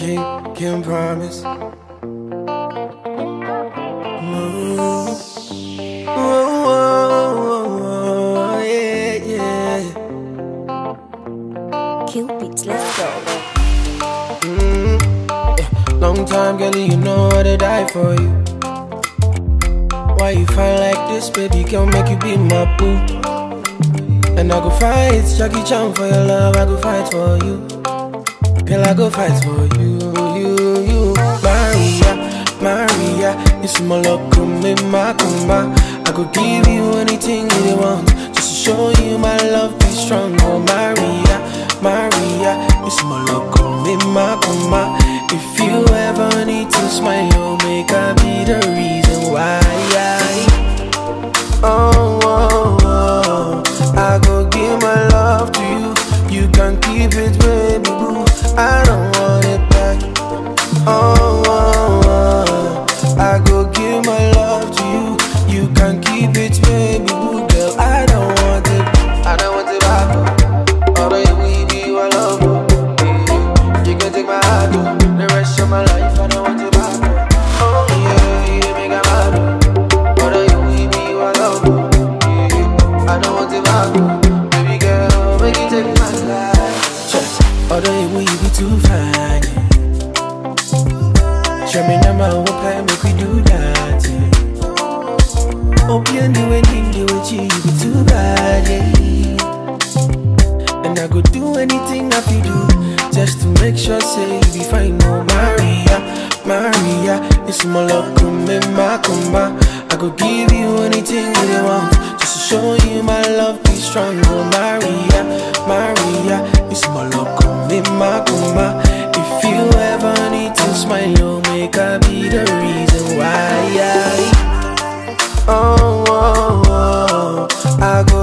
Can promise. Yeah. Cupid, let's go. Long time, girl, you know I'd die for you. Why you fight like this, baby? Can't make you be my boo. And I go fight, Jackie Chan for your love. I go fight for you. Girl, I go fight for you, you. Maria, it's my loco, me macumba. I go give you anything you want, just to show you my love be strong. Oh, Maria, it's my loco, me macumba. If you ever need to smile, you'll make I be the reason why. Oh, I go give my love to you. You can keep it, baby boo. I don't want it back. I go give my love to you. You can keep it, baby boo, girl. I don't want it. I don't want it back. Although you will be your love, you can take my heart. The rest of my life, I don't want it back. Oh yeah, you make a mad. Although you will be your love, I don't want it back. Baby girl, make you take my life. Although you will be too fine. Show me number one plan, make we do that. Hope you knew anything with you be too bad, yeah. And I go do anything I feel do, just to make sure say you be fine. Oh, Maria, it's my love, me macumba. I go give you anything you want, just to show you my love be strong. Oh, Maria, it's my love, me macumba. If you ever need to smile, you'll make I be the reason why. I go